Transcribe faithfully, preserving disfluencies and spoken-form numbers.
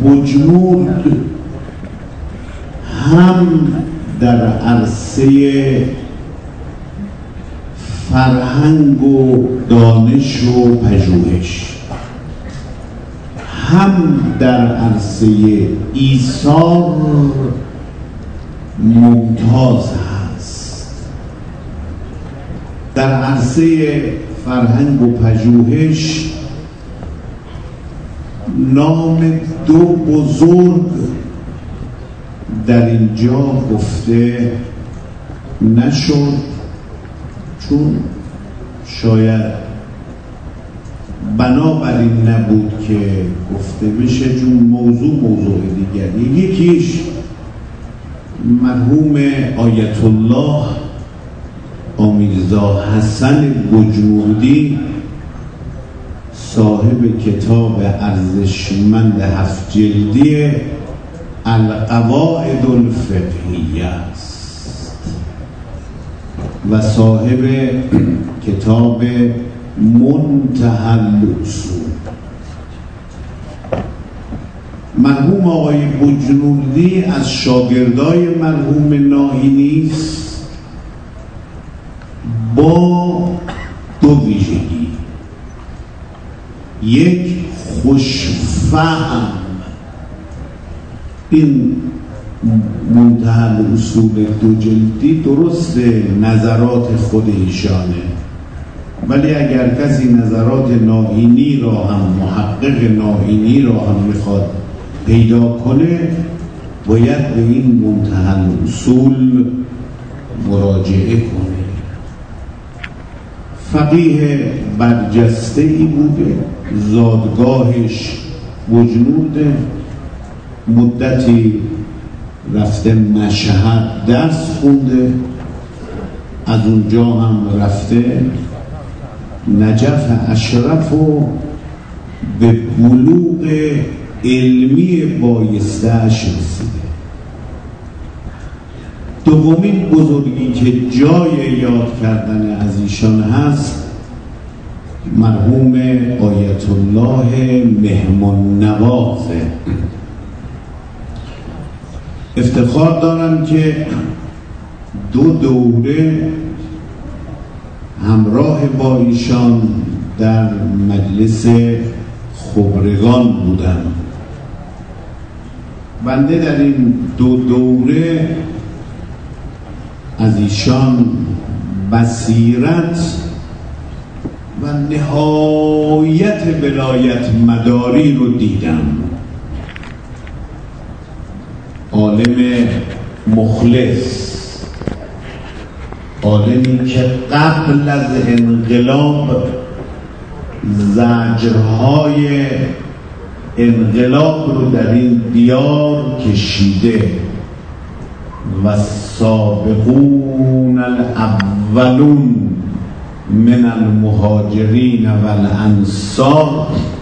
بجنورد هم در عرصه فرهنگ و دانش و پژوهش، هم در عرصه ایثار ممتاز هست. در عرصه فرهنگ و پژوهش نام دو بزرگ در اینجا گفته نشد، چون شاید بنابراین نبود که گفته بشه، چون موضوع موضوع دیگری. یکیش مرحوم آیت الله آمیرزا حسن بجنوردی، صاحب کتاب ارزشمند هفت جلدی القواعد الفقهیه است و صاحب کتاب منتهی الاصول. مرحوم آقای بجنوردی از شاگردای مرحوم ناهینی است با دو ویژگی: یک، خوشفهم. این منتهی الاصول دو جلدی درست نظرات خود ایشانه، ولی اگر کسی نظرات ناهینی را هم، محقق ناهینی را هم میخواد پیدا کنه، باید به این منتهی الاصول مراجعه کنه. فقیه برجسته ای بوده، زادگاهش بجنورده، مدتی رفته مشهد درس خونده، از اونجا هم رفته نجف اشرف و به بلوغ علمی بایسته‌اش رسیده. دومین بزرگی که جای یاد کردن از ایشان هست مرحوم آیت الله مهمان نوازه. افتخار دارم که دو دوره همراه با ایشان در مجلس خبرگان بودم. بنده در این دو دوره از ایشان بصیرت و نهایت ولایت مداری رو دیدم. عالم مخلص، عالمی که قبل از انقلاب زجرهای انقلاب رو در این دیار کشیده و سابقون الاولون من المهاجرین و الانصار